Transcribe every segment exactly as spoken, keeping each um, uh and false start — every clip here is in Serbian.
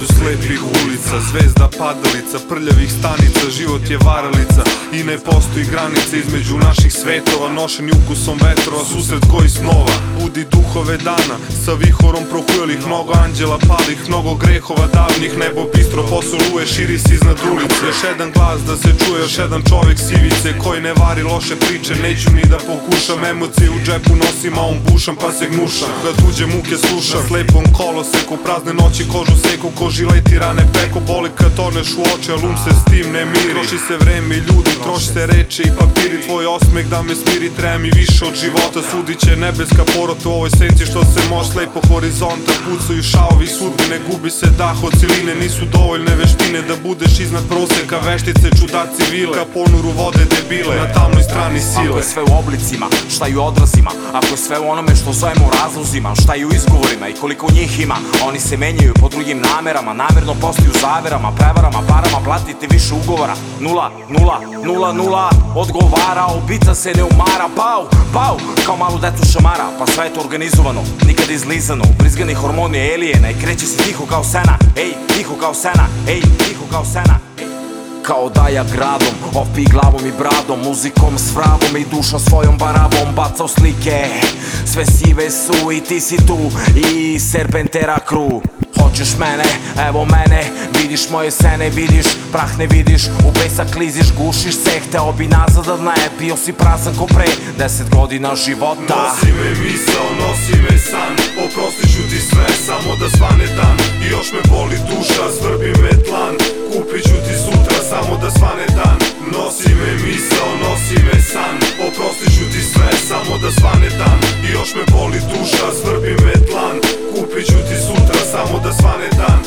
gradu slepih ulica, zvezda padalica, prljavih stanica, život je varalica i ne postoji granica između naših svetova, nošeni ukusom vetrova, susret koji snova. Budi duhove dana, sa vihorom prohujelih, mnogo anđela palih, mnogo grehova davnih, nebo bistro posoluje, širi se iznad ulice. Još jedan glas da se čuje, još jedan čovek sivice koji ne vari loše priče, neću ni da pokušam, emocije u džepu nosim, a on bušam pa se gnušam, da tuđe muke slušam, slepom koloseku, prazne noći kožu seku, ko žileti rane preko, boli kad toneš u oči, al um se s tim ne miri. Troši se vreme i ljudi, troši se reči i papiri, tvoj osmeh da me smiri, treba mi više od života, sudit će nebeska porota u ovoj senci što se može slepo horizonta, pucaju šaovi sudbine, gubi se dah od ciline, nisu dovoljne veštine da budeš iznad proseka, veštice čudaci vile, ka ponoru vode debile, na tamnoj strani sile. Ako je sve u oblicima, šta i u odrazima, ako je sve u onome što zovemo razlozima, šta i u izgovorima i koliko njih ima, oni se menjaju po drugim namerama, namerno postaju zaverama, prevarama, parama, platiti više ugovora, nula, nula, nula, nula, odgovara, obica se ne umara, pau, pau, kao malu decu šamara, pa sve je to organizovano, nikad izlizano, brizgani hormoni elijena i kreće se tiho kao sena, ej, tiho kao sena, ej, tiho kao sena, ej. Kao da ja gradom, opi glavom i bradom, muzikom s vragom i dušom svojom barabom bacao slike, sve sive su i ti si tu i Serpentera crew. Hoćeš mene, evo mene, vidiš moje sene, vidiš, prah ne vidiš, u pesak kliziš, gušiš se, hteo bi nazad da ne, bio si prazan ko pre deset godina života. Nosi me misao, nosi me san, oprostit ću ti sve, samo da svane dan, i još me boli duša, svrbi me tlan, kupit ću ti sutra, samo da svane dan. Nosi me misao, nosi me san, oprostit ću ti sve, samo da svane dan, i još me boli duša, svrbi me tlan, kupit ću ti sutra, samo da svane dan.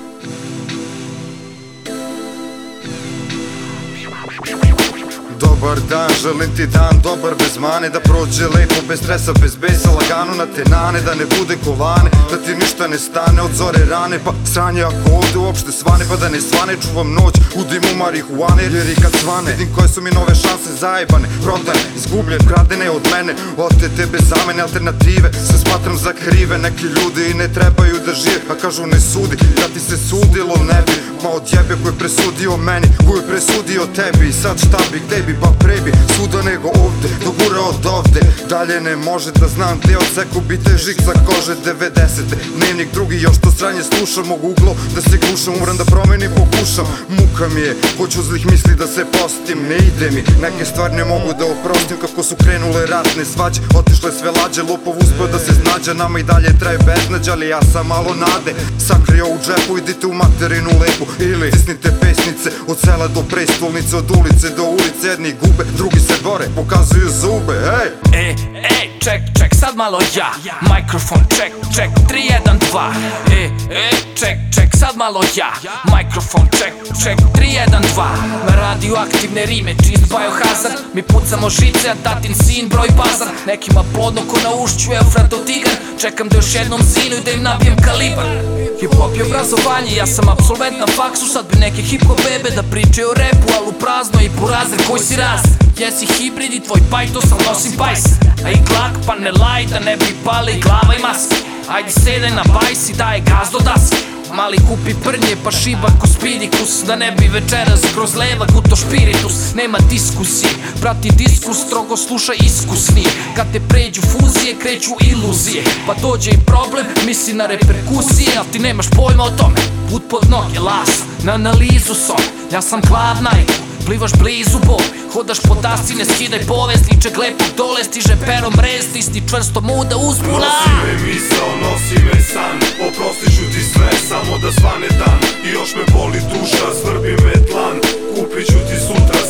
Dobar dan, želim ti dan dobar bez mane, da prođe lepo bez stresa, bez besa, lagano na te nane, da ne bude kovane, da ti ništa ne stane od zore rane, pa sranje ako ovde uopšte svane, pa da ne svane, čuvam noć u dimu marihuane, jer i kad svane vidim koje su mi nove šanse zajebane, prodane, izgubljen, kradene od mene, otete bez zamene, alternative se smatram za krive, neki ljudi i ne trebaju da žive, a kažu ne sudi, da ti se sudilo ne bi, ma odjebe ko je presudio meni, ko je presudio tebi, i sad šta bi, gde bi, pa pre bi suda nego ovde, dogura od ovde, dalje ne može da znam gde od seku bi težik za kože devedesete, dnevnik drugi, još to sranje slušam, mogu uglo da se glušam, umram da promenim, pokušam, muka mi je, hoću zlih misli da se postim, ne ide mi, neke stvari ne mogu da oprostim, kako su krenule ratne svađe, otišle sve lađe, lopov uspeo da se snađa, nama i dalje traje beznađa, ali ja sam malo nade, sakrio u džepu, idite u materinu lepu, ili stisnite pesnice, od sela do prestolnice, od ulice do ulice, jedni gube, drugi se bore, pokazuju zube, ej! Ej, ej, ček, ček, sad malo ja, mikrofon, ček, ček, tri, jedan, dva. Ej, ej, ček, ček, sad malo ja, mikrofon, ček, ček, tri, jedan, dva. Radioaktivne rime, čist biohazard, mi pucamo žice, a tatin sin broj bazar. Nekima plodno ko na ušću Eufrato tigar, čekam da još jednom zinu i da im nabijem kalibar. Hip-hop je obrazovanje, ja sam absolvent na faksu, sad bi neke hip-hop bebe da pričaju o repu, al u prazno i burazer koji si raz. Jesi hibrid i tvoj pajtos, al nosim bajs, a i glak pa ne laj da ne bi pali glava i maske. Ajde sedaj na bajs i daj gaz do daske. Mali kupi prnje pa šiba ko spirikus, da ne bi večeras kroz leva guto špiritus. Nema diskusije, prati diskus, strogo slušaj iskusni. Kad te pređu fuzije, kreću iluzije, pa dođe i problem, misli na reperkusije, al ti nemaš pojma o tome. Put pod noge, las, na analizu son, ja sam glavna i plivaš blizu bol, hodaš po tasci, ne skidaj povest, ničeg lepog dole, stiže perom rez, stisni čvrsto muda uspuna. Nosi me misao, nosi me san, oprostit ću ti sve, samo da svane dan, i još me boli duša, svrbi me tlan, kupit ću ti sutra,